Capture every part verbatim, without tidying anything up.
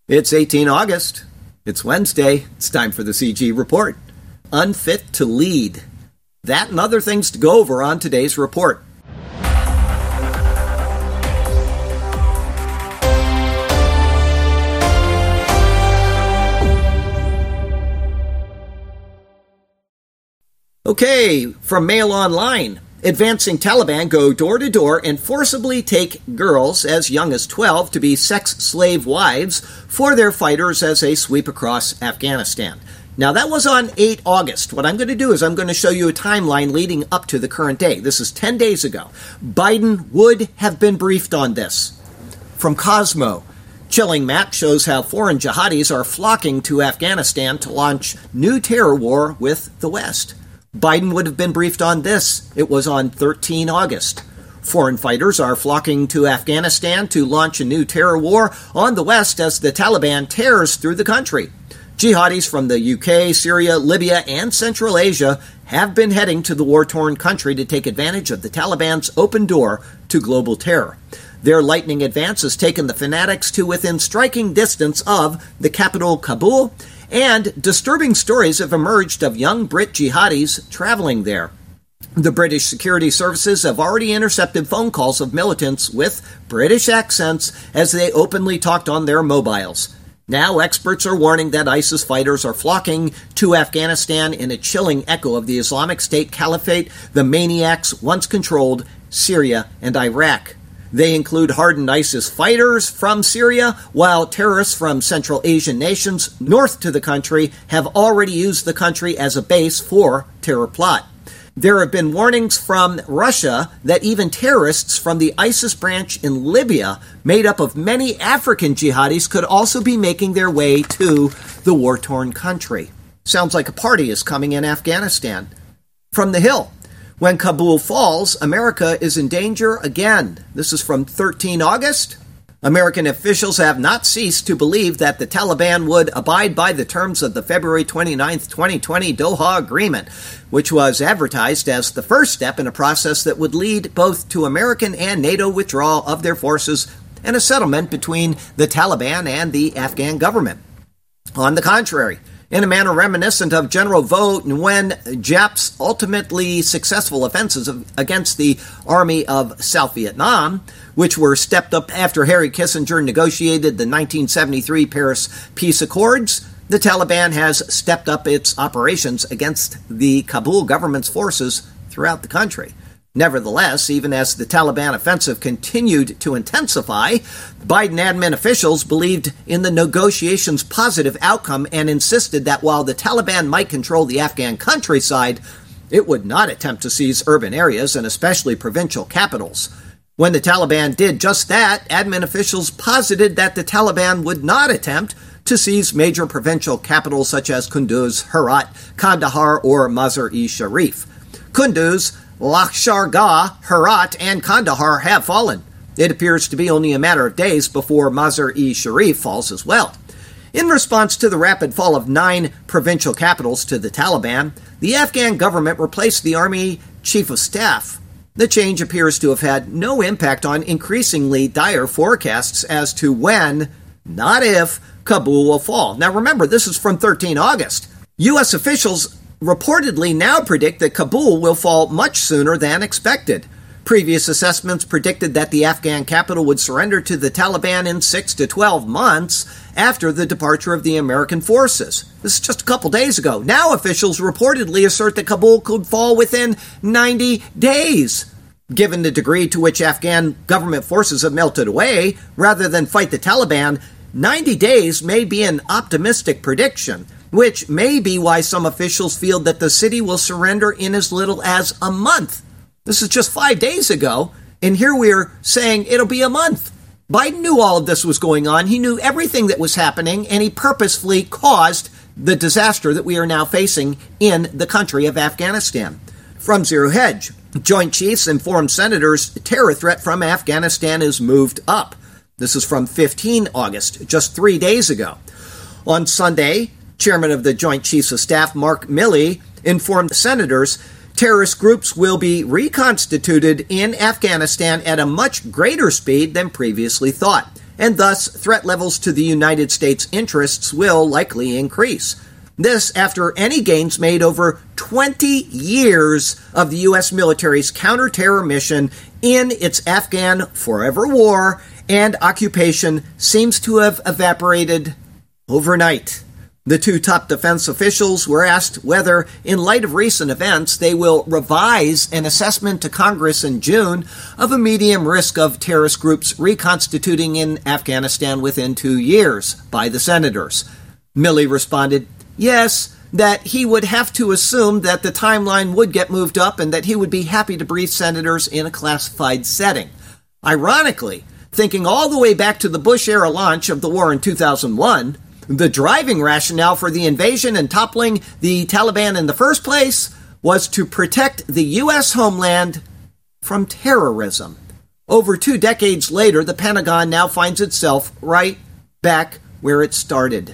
It's the eighteenth of August. It's Wednesday. It's time for the C G Report. Unfit to lead. That and other things to go over on today's report. Okay, from Mail Online. Advancing Taliban go door-to-door and forcibly take girls as young as twelve to be sex slave wives for their fighters as they sweep across Afghanistan. Now, that was on the eighth of August. What I'm going to do is I'm going to show you a timeline leading up to the current day. This is ten days ago. Biden would have been briefed on this. From Cosmo. Chilling map shows how foreign jihadis are flocking to Afghanistan to launch new terror war with the West. Biden would have been briefed on this. It was on the thirteenth of August. Foreign fighters are flocking to Afghanistan to launch a new terror war on the West as the Taliban tears through the country. Jihadis from the U K, Syria, Libya, and Central Asia have been heading to the war-torn country to take advantage of the Taliban's open door to global terror. Their lightning advance has taken the fanatics to within striking distance of the capital, Kabul, and disturbing stories have emerged of young Brit jihadis traveling there. The British security services have already intercepted phone calls of militants with British accents as they openly talked on their mobiles. Now experts are warning that ISIS fighters are flocking to Afghanistan in a chilling echo of the Islamic State Caliphate the maniacs once controlled Syria and Iraq. They include hardened ISIS fighters from Syria, while terrorists from Central Asian nations north to the country have already used the country as a base for terror plot. There have been warnings from Russia that even terrorists from the ISIS branch in Libya, made up of many African jihadis, could also be making their way to the war-torn country. Sounds like a party is coming in Afghanistan. From The Hill. When Kabul falls, America is in danger again. This is from the thirteenth of August. American officials have not ceased to believe that the Taliban would abide by the terms of the February twenty-ninth, twenty twenty Doha Agreement, which was advertised as the first step in a process that would lead both to American and NATO withdrawal of their forces and a settlement between the Taliban and the Afghan government. On the contrary, in a manner reminiscent of General Vo Nguyen Giap's ultimately successful offensives against the Army of South Vietnam, which were stepped up after Henry Kissinger negotiated the nineteen seventy-three Paris Peace Accords, the Taliban has stepped up its operations against the Kabul government's forces throughout the country. Nevertheless, even as the Taliban offensive continued to intensify, Biden admin officials believed in the negotiations' positive outcome and insisted that while the Taliban might control the Afghan countryside, it would not attempt to seize urban areas and especially provincial capitals. When the Taliban did just that, admin officials posited that the Taliban would not attempt to seize major provincial capitals such as Kunduz, Herat, Kandahar, or Mazar-e-Sharif. Kunduz, Lakshar Gah, Herat, and Kandahar have fallen. It appears to be only a matter of days before Mazar-e-Sharif falls as well. In response to the rapid fall of nine provincial capitals to the Taliban, the Afghan government replaced the Army Chief of Staff. The change appears to have had no impact on increasingly dire forecasts as to when, not if, Kabul will fall. Now remember, this is from the thirteenth of August. U S officials reportedly now predict that Kabul will fall much sooner than expected. Previous assessments predicted that the Afghan capital would surrender to the Taliban in six to twelve months after the departure of the American forces. This is just a couple days ago. Now officials reportedly assert that Kabul could fall within ninety days. Given the degree to which Afghan government forces have melted away, rather than fight the Taliban, ninety days may be an optimistic prediction, which may be why some officials feel that the city will surrender in as little as a month. This is just five days ago, and here we're saying it'll be a month. Biden knew all of this was going on. He knew everything that was happening, and he purposefully caused the disaster that we are now facing in the country of Afghanistan. From Zero Hedge, Joint Chiefs informed senators terror threat from Afghanistan is moved up. This is from the fifteenth of August, just three days ago. On Sunday, Chairman of the Joint Chiefs of Staff, Mark Milley, informed senators terrorist groups will be reconstituted in Afghanistan at a much greater speed than previously thought. and thus threat levels to the United States' interests will likely increase. This after any gains made over twenty years of the U S military's counter-terror mission in its Afghan forever war and occupation seems to have evaporated overnight. The two top defense officials were asked whether, in light of recent events, they will revise an assessment to Congress in June of a medium risk of terrorist groups reconstituting in Afghanistan within two years by the senators. Milley responded, yes, that he would have to assume that the timeline would get moved up and that he would be happy to brief senators in a classified setting. Ironically, thinking all the way back to the Bush-era launch of the war in two thousand one, the driving rationale for the invasion and toppling the Taliban in the first place was to protect the U S homeland from terrorism. Over two decades later, the Pentagon now finds itself right back where it started.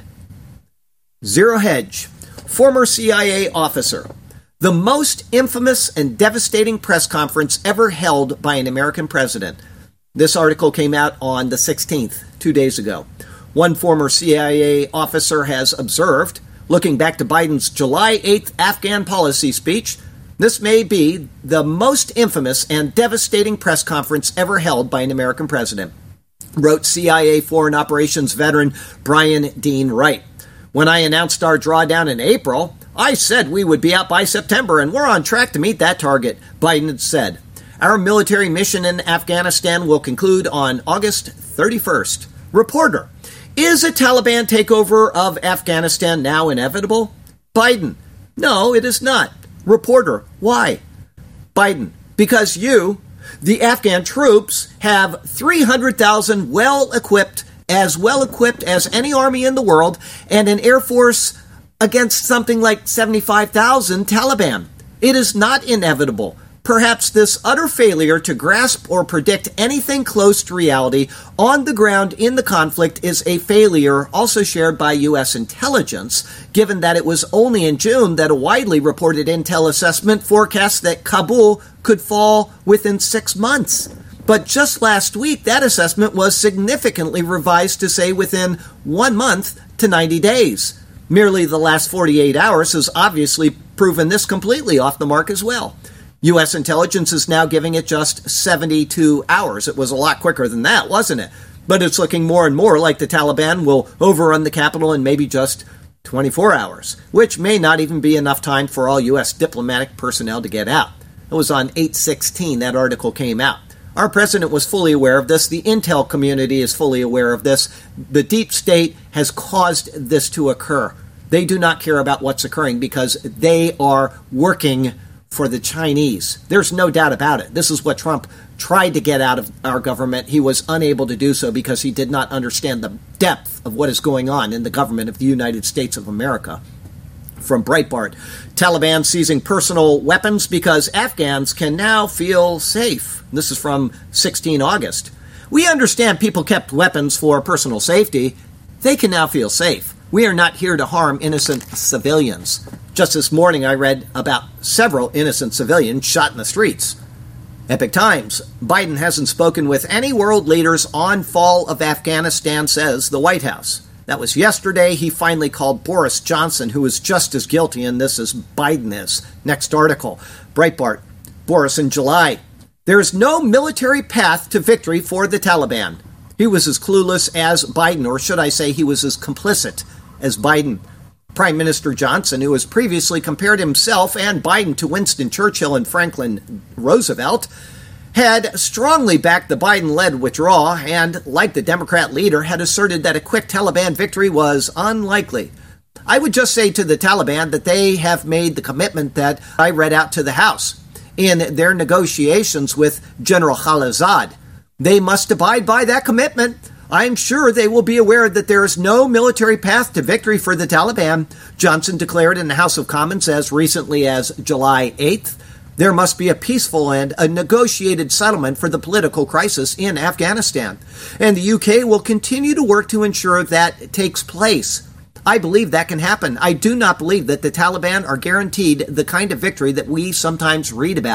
Zero Hedge, former C I A officer. The most infamous and devastating press conference ever held by an American president. This article came out on the sixteenth, two days ago. One former C I A officer has observed, looking back to Biden's July eighth Afghan policy speech, this may be the most infamous and devastating press conference ever held by an American president, wrote C I A Foreign Operations veteran Brian Dean Wright. When I announced our drawdown in April, I said we would be out by September, and we're on track to meet that target, Biden had said. Our military mission in Afghanistan will conclude on August thirty-first. Reporter, is a Taliban takeover of Afghanistan now inevitable? Biden, no, it is not. Reporter, why? Biden, because you, the Afghan troops, have three hundred thousand well-equipped, as well-equipped as any army in the world, and an air force against something like seventy-five thousand Taliban. It is not inevitable. Perhaps this utter failure to grasp or predict anything close to reality on the ground in the conflict is a failure also shared by U S intelligence, given that it was only in June that a widely reported intel assessment forecast that Kabul could fall within six months. But just last week, that assessment was significantly revised to say within one month to ninety days. Merely the last forty-eight hours has obviously proven this completely off the mark as well. U S intelligence is now giving it just seventy-two hours. It was a lot quicker than that, wasn't it? But it's looking more and more like the Taliban will overrun the capital in maybe just twenty-four hours, which may not even be enough time for all U S diplomatic personnel to get out. It was on eight sixteen that article came out. Our president was fully aware of this. The intel community is fully aware of this. The deep state has caused this to occur. They do not care about what's occurring because they are working for the Chinese. There's no doubt about it. This is what Trump tried to get out of our government. He was unable to do so because he did not understand the depth of what is going on in the government of the United States of America. From Breitbart, Taliban seizing personal weapons because Afghans can now feel safe. This is from sixteen August. We understand people kept weapons for personal safety. They can now feel safe. We are not here to harm innocent civilians. Just this morning, I read about several innocent civilians shot in the streets. Epic Times. Biden hasn't spoken with any world leaders on fall of Afghanistan, says the White House. That was yesterday. He finally called Boris Johnson, who is just as guilty in this as Biden is. Next article. Breitbart. Boris in July. There is no military path to victory for the Taliban. He was as clueless as Biden, or should I say he was as complicit as Biden. Prime Minister Johnson, who has previously compared himself and Biden to Winston Churchill and Franklin Roosevelt, had strongly backed the Biden-led withdrawal and, like the Democrat leader, had asserted that a quick Taliban victory was unlikely. I would just say to the Taliban that they have made the commitment that I read out to the House in their negotiations with General Khalilzad. They must abide by that commitment. I'm sure they will be aware that there is no military path to victory for the Taliban, Johnson declared in the House of Commons as recently as July eighth. There must be a peaceful and a negotiated settlement for the political crisis in Afghanistan, and the U K will continue to work to ensure that takes place. I believe that can happen. I do not believe that the Taliban are guaranteed the kind of victory that we sometimes read about.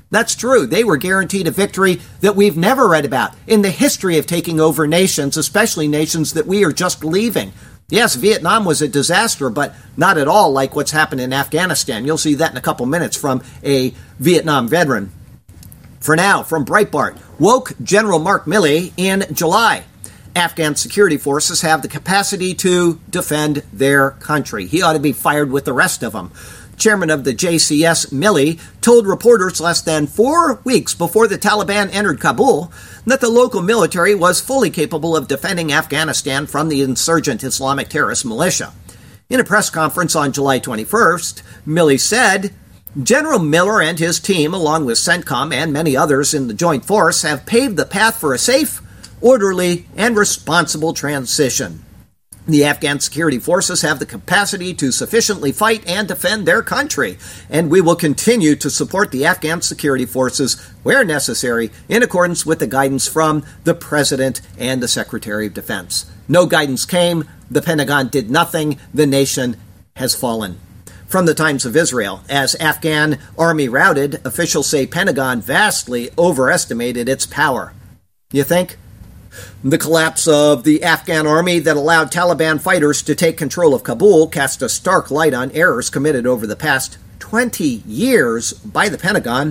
That's true. They were guaranteed a victory that we've never read about in the history of taking over nations, especially nations that we are just leaving. Yes, Vietnam was a disaster, but not at all like what's happened in Afghanistan. You'll see that in a couple minutes from a Vietnam veteran. For now, from Breitbart, woke General Mark Milley in July. Afghan security forces have the capacity to defend their country. He ought to be fired with the rest of them. Chairman of the J C S, Milley, told reporters less than four weeks before the Taliban entered Kabul that the local military was fully capable of defending Afghanistan from the insurgent Islamic terrorist militia. In a press conference on July twenty-first, Milley said, General Miller and his team, along with CENTCOM and many others in the Joint Force, have paved the path for a safe, orderly, and responsible transition. The Afghan security forces have the capacity to sufficiently fight and defend their country, and we will continue to support the Afghan security forces where necessary in accordance with the guidance from the President and the Secretary of Defense. No guidance came, the Pentagon did nothing, the nation has fallen. From the Times of Israel, as Afghan army routed, officials say Pentagon vastly overestimated its power. You think? The collapse of the Afghan army that allowed Taliban fighters to take control of Kabul cast a stark light on errors committed over the past twenty years by the Pentagon,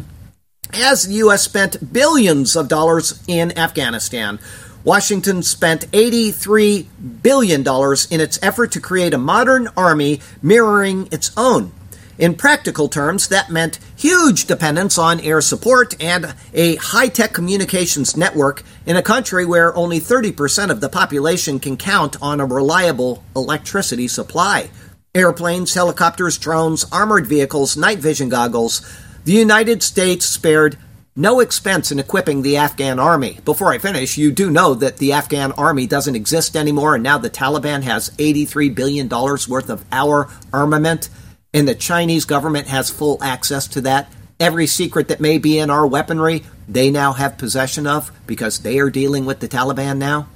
as the U S spent billions of dollars in Afghanistan. Washington spent eighty-three billion dollars in its effort to create a modern army mirroring its own. In practical terms, that meant huge dependence on air support and a high-tech communications network in a country where only thirty percent of the population can count on a reliable electricity supply. Airplanes, helicopters, drones, armored vehicles, night vision goggles. The United States spared no expense in equipping the Afghan army. Before I finish, you do know that the Afghan army doesn't exist anymore, and now the Taliban has eighty-three billion dollars worth of our armament. And the Chinese government has full access to that. Every secret that may be in our weaponry, they now have possession of because they are dealing with the Taliban now.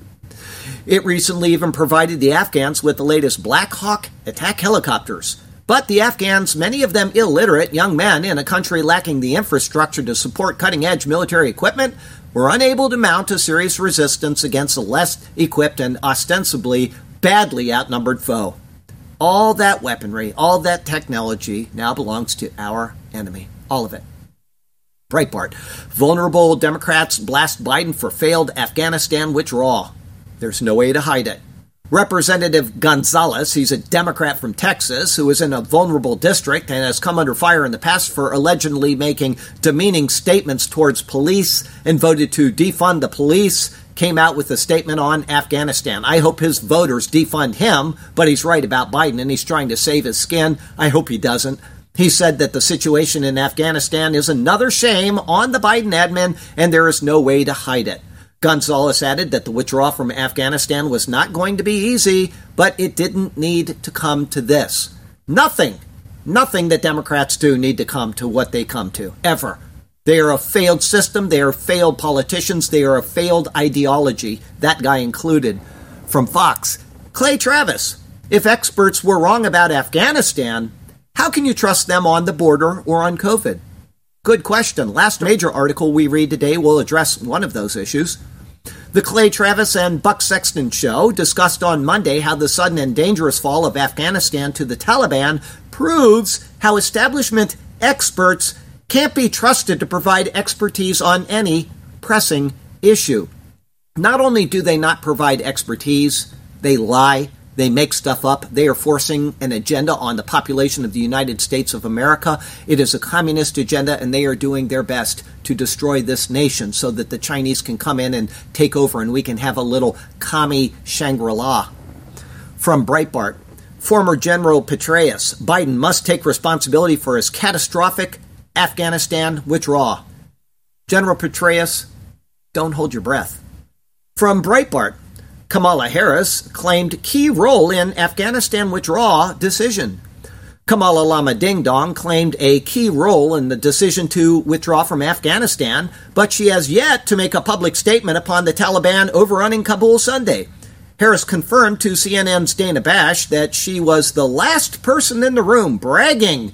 It recently even provided the Afghans with the latest Black Hawk attack helicopters. But the Afghans, many of them illiterate young men in a country lacking the infrastructure to support cutting-edge military equipment, were unable to mount a serious resistance against a less equipped and ostensibly badly outnumbered foe. All that weaponry, all that technology now belongs to our enemy. All of it. Breitbart. Vulnerable Democrats blast Biden for failed Afghanistan withdrawal. There's no way to hide it. Representative Gonzalez, he's a Democrat from Texas who is in a vulnerable district and has come under fire in the past for allegedly making demeaning statements towards police and voted to defund the police, came out with a statement on Afghanistan. I hope his voters defund him, but he's right about Biden and he's trying to save his skin. I hope he doesn't. He said that the situation in Afghanistan is another shame on the Biden admin and there is no way to hide it. Gonzalez added that the withdrawal from Afghanistan was not going to be easy, but it didn't need to come to this. Nothing, nothing that Democrats do need to come to what they come to, ever. They are a failed system, they are failed politicians, they are a failed ideology, that guy included. From Fox, Clay Travis. If experts were wrong about Afghanistan, how can you trust them on the border or on COVID? Good question. Last major article we read today will address one of those issues. The Clay Travis and Buck Sexton show discussed on Monday how the sudden and dangerous fall of Afghanistan to the Taliban proves how establishment experts can't be trusted to provide expertise on any pressing issue. Not only do they not provide expertise, they lie, they make stuff up, they are forcing an agenda on the population of the United States of America. It is a communist agenda, and they are doing their best to destroy this nation so that the Chinese can come in and take over and we can have a little commie Shangri-La. From Breitbart, former General Petraeus, Biden must take responsibility for his catastrophic Afghanistan withdrawal. General Petraeus, don't hold your breath. From Breitbart, Kamala Harris claimed key role in Afghanistan withdrawal decision. Kamala Lama Ding Dong claimed a key role in the decision to withdraw from Afghanistan, but she has yet to make a public statement upon the Taliban overrunning Kabul Sunday. Harris confirmed to C N N's Dana Bash that she was the last person in the room bragging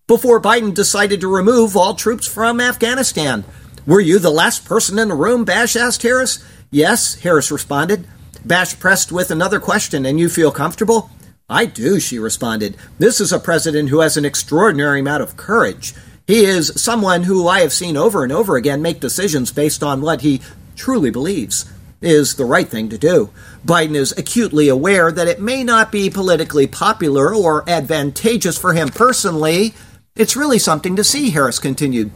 before Biden decided to remove all troops from Afghanistan. Were you the last person in the room, Bash asked Harris. Yes, Harris responded. Bash pressed with another question, and you feel comfortable? I do, she responded. This is a president who has an extraordinary amount of courage. He is someone who I have seen over and over again make decisions based on what he truly believes is the right thing to do. Biden is acutely aware that it may not be politically popular or advantageous for him personally. It's really something to see, Harris continued.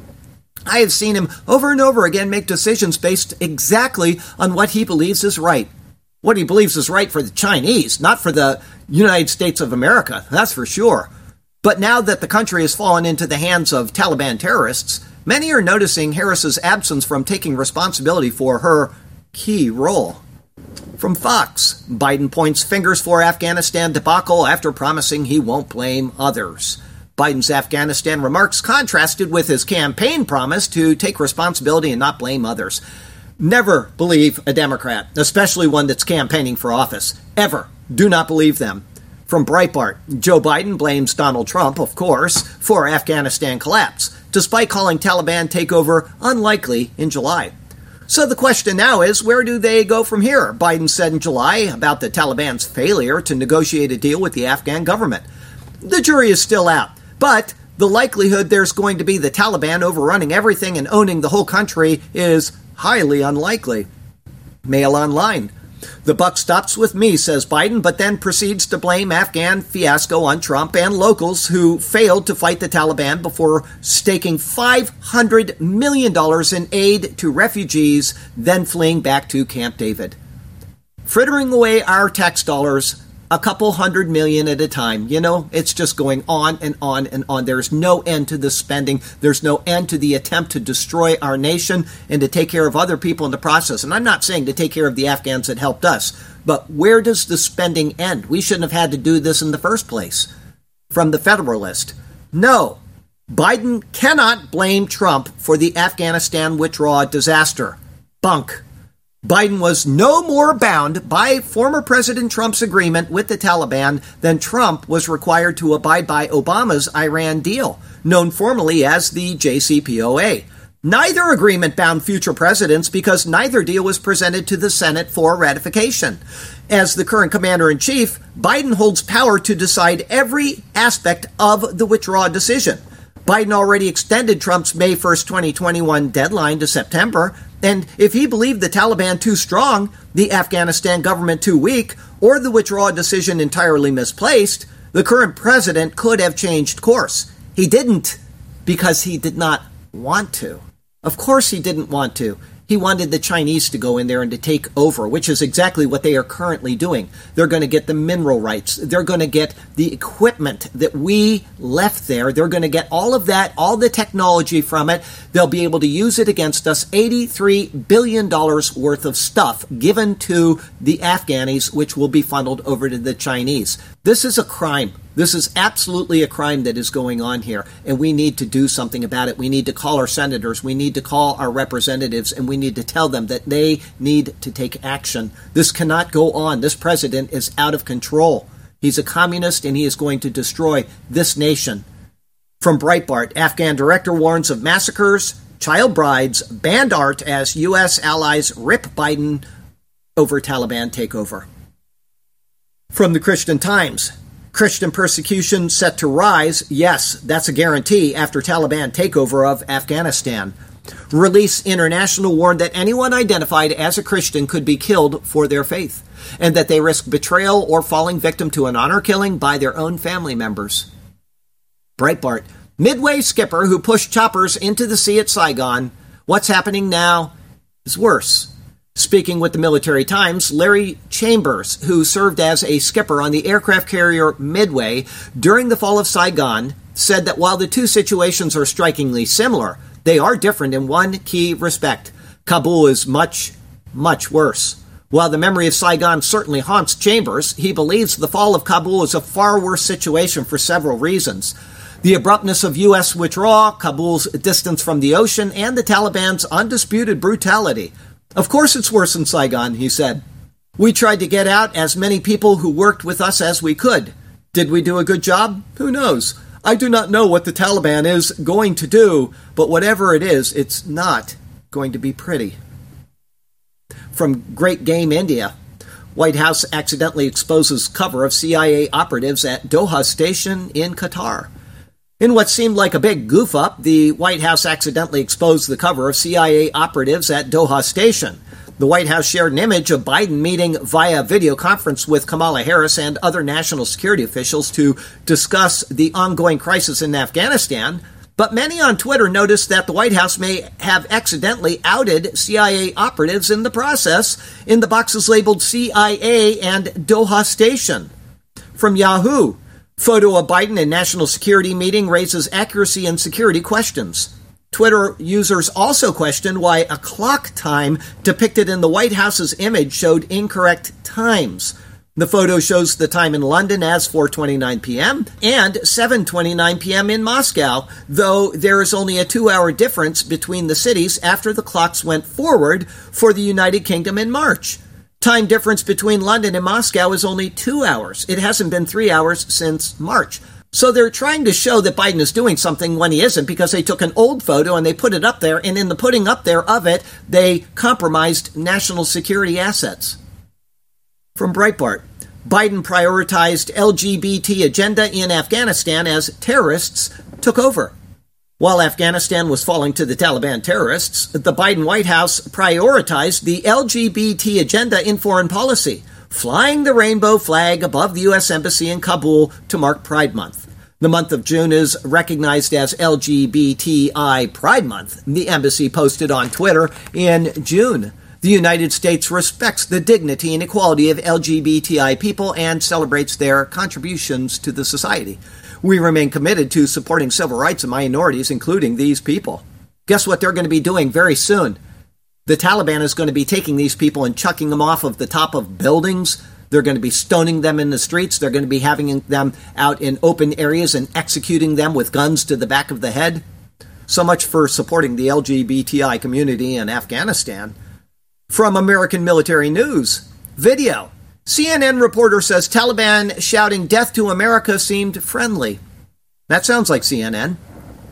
I have seen him over and over again make decisions based exactly on what he believes is right. What he believes is right for the Chinese, not for the United States of America, that's for sure. But now that the country has fallen into the hands of Taliban terrorists, many are noticing Harris's absence from taking responsibility for her key role. From Fox, Biden points fingers for Afghanistan debacle after promising he won't blame others. Biden's Afghanistan remarks contrasted with his campaign promise to take responsibility and not blame others. Never believe a Democrat, especially one that's campaigning for office. Ever. Do not believe them. From Breitbart, Joe Biden blames Donald Trump, of course, for Afghanistan collapse, despite calling Taliban takeover unlikely in July. So the question now is, where do they go from here? Biden said in July about the Taliban's failure to negotiate a deal with the Afghan government. The jury is still out, but the likelihood there's going to be the Taliban overrunning everything and owning the whole country is highly unlikely. Mail Online. The buck stops with me, says Biden, but then proceeds to blame Afghan fiasco on Trump and locals who failed to fight the Taliban before staking five hundred million dollars in aid to refugees, then fleeing back to Camp David. Frittering away our tax dollars a couple hundred million at a time. You know, it's just going on and on and on. There's no end to the spending. There's no end to the attempt to destroy our nation and to take care of other people in the process. And I'm not saying to take care of the Afghans that helped us, but where does the spending end? We shouldn't have had to do this in the first place. From the Federalist. No, Biden cannot blame Trump for the Afghanistan withdrawal disaster. Bunk. Biden was no more bound by former President Trump's agreement with the Taliban than Trump was required to abide by Obama's Iran deal, known formally as the J C P O A. Neither agreement bound future presidents because neither deal was presented to the Senate for ratification. As the current commander-in-chief, Biden holds power to decide every aspect of the withdrawal decision. Biden already extended Trump's May first, twenty twenty-one deadline to September, and if he believed the Taliban too strong, the Afghanistan government too weak, or the withdrawal decision entirely misplaced, the current president could have changed course. He didn't, because he did not want to. Of course he didn't want to. He wanted the Chinese to go in there and to take over, which is exactly what they are currently doing. They're going to get the mineral rights. They're going to get the equipment that we left there. They're going to get all of that, all the technology from it. They'll be able to use it against us. eighty-three billion dollars worth of stuff given to the Afghanis, which will be funneled over to the Chinese. This is a crime. This is absolutely a crime that is going on here, and we need to do something about it. We need to call our senators, we need to call our representatives, and we need to tell them that they need to take action. This cannot go on. This president is out of control. He's a communist, and he is going to destroy this nation. From Breitbart, Afghan director warns of massacres, child brides, banned art as U S allies rip Biden over Taliban takeover. From the Christian Times, Christian persecution set to rise. Yes, that's a guarantee after Taliban takeover of Afghanistan. Release International warned that anyone identified as a Christian could be killed for their faith, and that they risk betrayal or falling victim to an honor killing by their own family members. Breitbart, Midway skipper who pushed choppers into the sea at Saigon. What's happening now is worse. Speaking with the Military Times, Larry Chambers, who served as a skipper on the aircraft carrier Midway during the fall of Saigon, said that while the two situations are strikingly similar, they are different in one key respect. Kabul is much, much worse. While the memory of Saigon certainly haunts Chambers, he believes the fall of Kabul is a far worse situation for several reasons. The abruptness of U S withdrawal, Kabul's distance from the ocean, and the Taliban's undisputed brutality. Of course it's worse in Saigon, he said. We tried to get out as many people who worked with us as we could. Did we do a good job? Who knows? I do not know what the Taliban is going to do, but whatever it is, it's not going to be pretty. From Great Game, India, White House accidentally exposes cover of C I A operatives at Doha Station in Qatar. In what seemed like a big goof-up, the White House accidentally exposed the cover of C I A operatives at Doha Station. The White House shared an image of Biden meeting via video conference with Kamala Harris and other national security officials to discuss the ongoing crisis in Afghanistan, but many on Twitter noticed that the White House may have accidentally outed C I A operatives in the process in the boxes labeled C I A and Doha Station. From Yahoo, photo of Biden in national security meeting raises accuracy and security questions. Twitter users also questioned why a clock time depicted in the White House's image showed incorrect times. The photo shows the time in London as four twenty-nine p.m. and seven twenty-nine p.m. in Moscow, though there is only a two-hour difference between the cities after the clocks went forward for the United Kingdom in March. Time difference between London and Moscow is only two hours. It hasn't been three hours since March. So they're trying to show that Biden is doing something when he isn't because they took an old photo and they put it up there, and in the putting up there of it, they compromised national security assets. From Breitbart, Biden prioritized L G B T agenda in Afghanistan as terrorists took over. While Afghanistan was falling to the Taliban terrorists, the Biden White House prioritized the L G B T agenda in foreign policy, flying the rainbow flag above the U S Embassy in Kabul to mark Pride Month. The month of June is recognized as L G B T I Pride Month, the embassy posted on Twitter in June. The United States respects the dignity and equality of L G B T I people and celebrates their contributions to the society. We remain committed to supporting civil rights of minorities, including these people. Guess what they're going to be doing very soon? The Taliban is going to be taking these people and chucking them off of the top of buildings. They're going to be stoning them in the streets. They're going to be having them out in open areas and executing them with guns to the back of the head. So much for supporting the L G B T I community in Afghanistan. From American Military News, video. C N N reporter says Taliban shouting death to America seemed friendly. That sounds like C N N.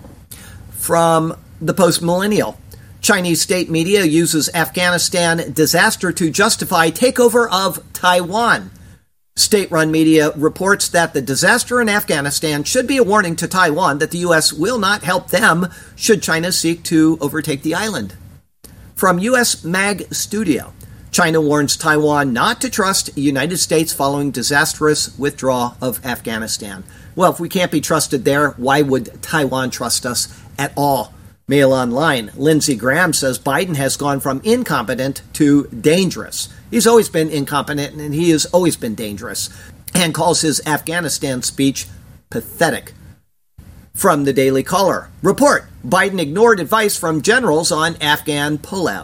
From the Post-Millennial, Chinese state media uses Afghanistan disaster to justify takeover of Taiwan. State-run media reports that the disaster in Afghanistan should be a warning to Taiwan that the U S will not help them should China seek to overtake the island. From U S Mag Studio, China warns Taiwan not to trust the United States following disastrous withdrawal of Afghanistan. Well, if we can't be trusted there, why would Taiwan trust us at all? Mail Online, Lindsey Graham says Biden has gone from incompetent to dangerous. He's always been incompetent and he has always been dangerous, and calls his Afghanistan speech pathetic. From the Daily Caller, report, Biden ignored advice from generals on Afghan pullout.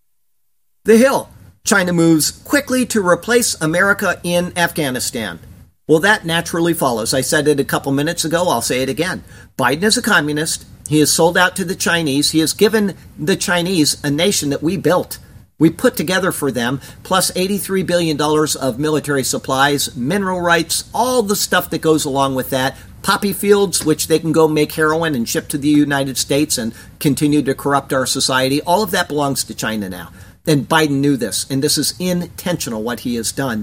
The Hill, China moves quickly to replace America in Afghanistan. Well, that naturally follows. I said it a couple minutes ago. I'll say it again. Biden is a communist. He has sold out to the Chinese. He has given the Chinese a nation that we built. We put together for them, plus eighty-three billion dollars of military supplies, mineral rights, all the stuff that goes along with that. Poppy fields, which they can go make heroin and ship to the United States and continue to corrupt our society. All of that belongs to China now. And Biden knew this, and this is intentional what he has done.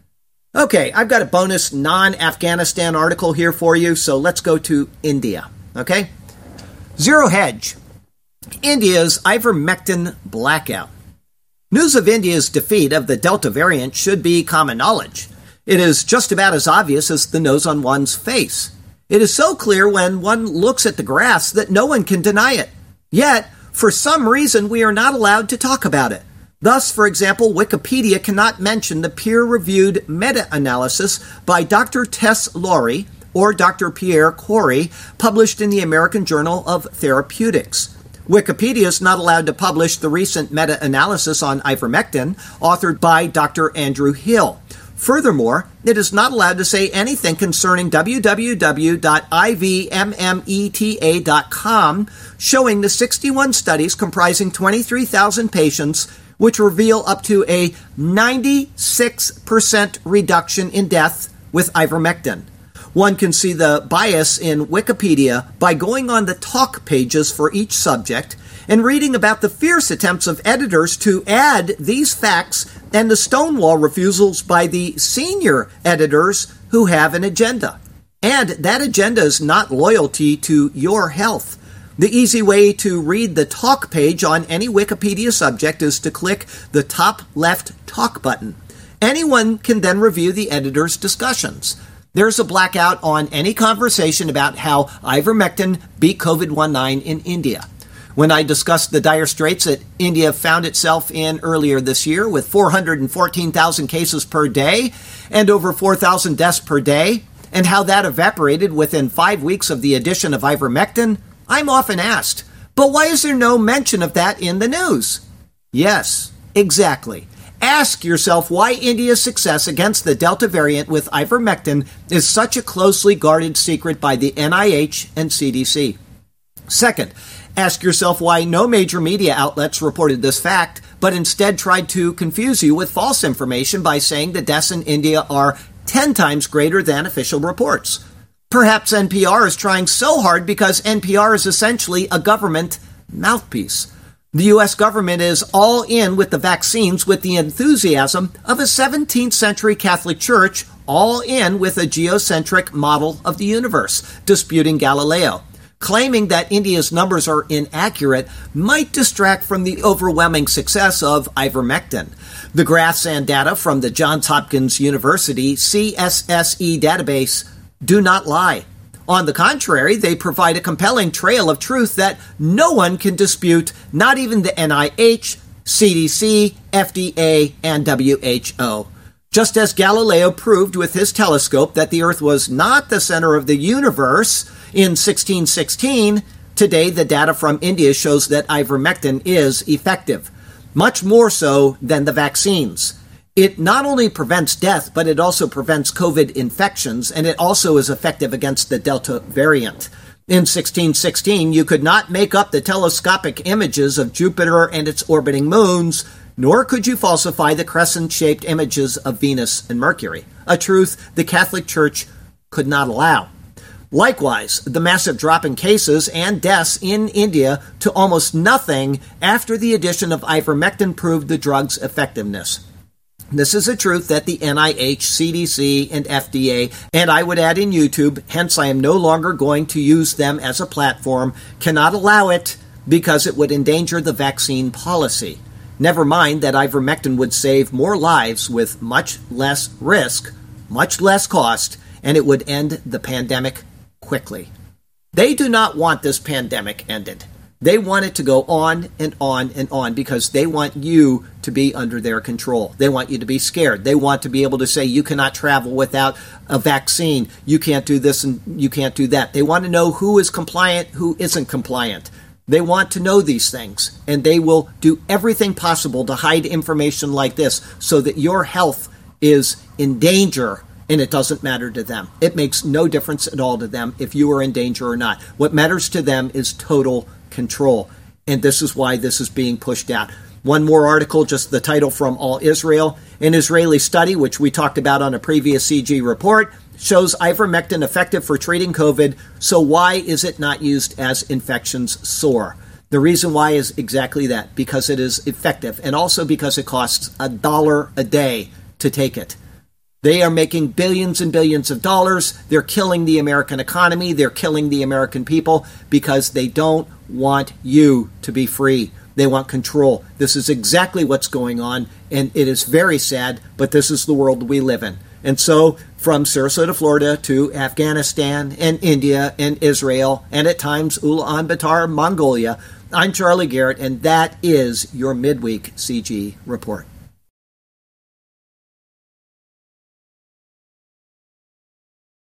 Okay, I've got a bonus non-Afghanistan article here for you, so let's go to India, okay? Zero Hedge, India's ivermectin blackout. News of India's defeat of the Delta variant should be common knowledge. It is just about as obvious as the nose on one's face. It is so clear when one looks at the graphs that no one can deny it. Yet, for some reason, we are not allowed to talk about it. Thus, for example, Wikipedia cannot mention the peer-reviewed meta-analysis by Doctor Tess Lawrie or Doctor Pierre Corey, published in the American Journal of Therapeutics. Wikipedia is not allowed to publish the recent meta-analysis on ivermectin, authored by Doctor Andrew Hill. Furthermore, it is not allowed to say anything concerning w w w dot i v m m e t a dot com, showing the sixty-one studies comprising twenty-three thousand patients, which reveal up to a ninety-six percent reduction in death with ivermectin. One can see the bias in Wikipedia by going on the talk pages for each subject and reading about the fierce attempts of editors to add these facts and the stonewall refusals by the senior editors who have an agenda. And that agenda is not loyalty to your health. The easy way to read the talk page on any Wikipedia subject is to click the top left talk button. Anyone can then review the editor's discussions. There's a blackout on any conversation about how ivermectin beat covid nineteen in India. When I discussed the dire straits that India found itself in earlier this year with four hundred fourteen thousand cases per day and over four thousand deaths per day, and how that evaporated within five weeks of the addition of ivermectin, I'm often asked, but why is there no mention of that in the news? Yes, exactly. Ask yourself why India's success against the Delta variant with ivermectin is such a closely guarded secret by the N I H and C D C. Second, ask yourself why no major media outlets reported this fact, but instead tried to confuse you with false information by saying the deaths in India are ten times greater than official reports. Perhaps N P R is trying so hard because N P R is essentially a government mouthpiece. The U S government is all in with the vaccines with the enthusiasm of a seventeenth century Catholic Church all in with a geocentric model of the universe, disputing Galileo. Claiming that India's numbers are inaccurate might distract from the overwhelming success of ivermectin. The graphs and data from the Johns Hopkins University C S S E database do not lie. On the contrary, they provide a compelling trail of truth that no one can dispute, not even the N I H, C D C, F D A, and W H O. Just as Galileo proved with his telescope that the Earth was not the center of the universe in sixteen sixteen, today the data from India shows that ivermectin is effective, much more so than the vaccines. It not only prevents death, but it also prevents COVID infections, and it also is effective against the Delta variant. In sixteen sixteen, you could not make up the telescopic images of Jupiter and its orbiting moons, nor could you falsify the crescent-shaped images of Venus and Mercury, a truth the Catholic Church could not allow. Likewise, the massive drop in cases and deaths in India to almost nothing after the addition of ivermectin proved the drug's effectiveness. This is a truth that the N I H, C D C, and F D A, and I would add in YouTube, hence I am no longer going to use them as a platform, cannot allow it because it would endanger the vaccine policy. Never mind that ivermectin would save more lives with much less risk, much less cost, and it would end the pandemic quickly. They do not want this pandemic ended. They want it to go on and on and on because they want you to be under their control. They want you to be scared. They want to be able to say you cannot travel without a vaccine. You can't do this and you can't do that. They want to know who is compliant, who isn't compliant. They want to know these things, and they will do everything possible to hide information like this so that your health is in danger, and it doesn't matter to them. It makes no difference at all to them if you are in danger or not. What matters to them is total control, and this is why this is being pushed out. One more article, just the title from All Israel. An Israeli study, which we talked about on a previous C G report, shows ivermectin effective for treating COVID, so why is it not used as infections soar? The reason why is exactly that, because it is effective, and also because it costs a dollar a day to take it. They are making billions and billions of dollars. They're killing the American economy. They're killing the American people because they don't want you to be free. They want control. This is exactly what's going on, and it is very sad, but this is the world we live in. And so, from Sarasota, Florida, to Afghanistan and India and Israel, and at times Ulaanbaatar, Mongolia, I'm Charlie Garrett, and that is your Midweek C G Report.